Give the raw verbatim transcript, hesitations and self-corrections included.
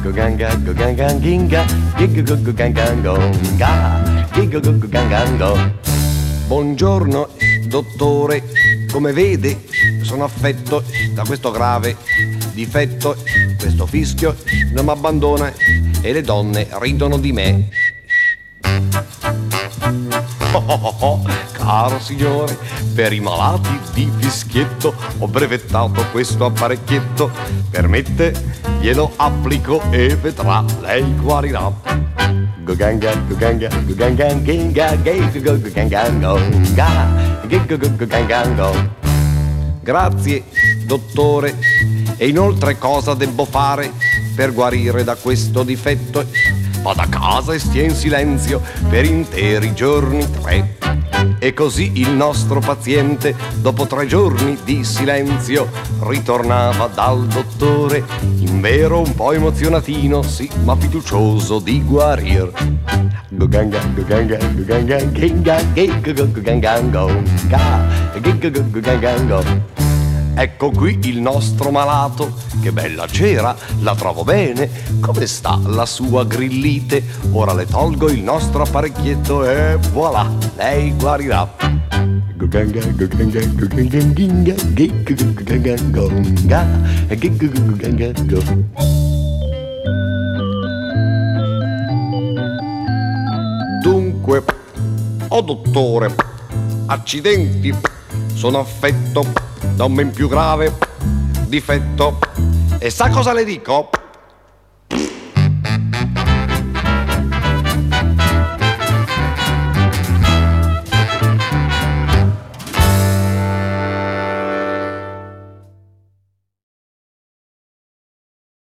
ganga go ganga ginga gig go go ganga gonga gig go go ganga go. Buongiorno dottore, come vede sono affetto da questo grave difetto, questo fischio non mi abbandona e le donne ridono di me. Oh, oh, oh, oh. Caro signore, per i malati di fischietto ho brevettato questo apparecchietto, permette, glielo applico e vedrà, lei guarirà. Go ganga, go ganga, go ganga, ginga, go go go ganga, gonga, go go go ganga, go. Grazie, dottore, e inoltre cosa devo fare per guarire da questo difetto? Vado a casa e stia in silenzio per interi giorni tre. E così il nostro paziente, dopo tre giorni di silenzio, ritornava dal dottore, invero un po' emozionatino, sì, ma fiducioso di guarir. Go ganga, go ganga, go ganga, ginga, go go go ganga, gonga, go go go ganga, go. Ecco qui il nostro malato, che bella cera, la trovo bene, come sta la sua grillite? Ora le tolgo il nostro apparecchietto e voilà, lei guarirà. Go ganga, go ganga, go ganga, ginga, go go go ganga, gonga, go go go ganga, go. Dunque, oh dottore, accidenti, sono affetto da un ben più grave difetto. E sa cosa le dico?